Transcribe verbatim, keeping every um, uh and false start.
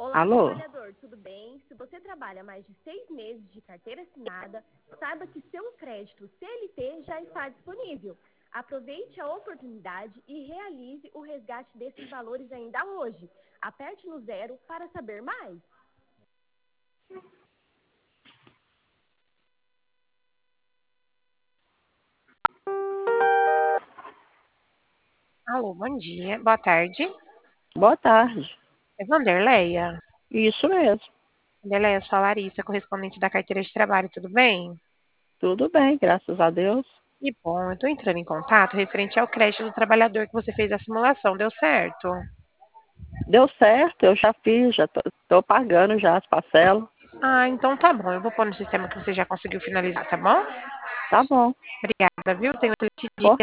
Olá, Alô? trabalhador, tudo bem? Se você trabalha mais de seis meses de carteira assinada, saiba que seu crédito C L T já está disponível. Aproveite a oportunidade e realize o resgate desses valores ainda hoje. Aperte no zero para saber mais. Alô, bom dia, boa tarde. Boa tarde. É Vanderleia? Isso mesmo. Vanderleia, eu sou a Larissa, correspondente da carteira de trabalho, tudo bem? Tudo bem, graças a Deus. Que bom, eu estou entrando em contato referente ao crédito do trabalhador que você fez a simulação, deu certo? Deu certo, eu já fiz, já tô, tô pagando já as parcelas. Ah, então tá bom, eu vou pôr no sistema que você já conseguiu finalizar, tá bom? Tá bom. Obrigada, viu? Tenho um excelente dia. Por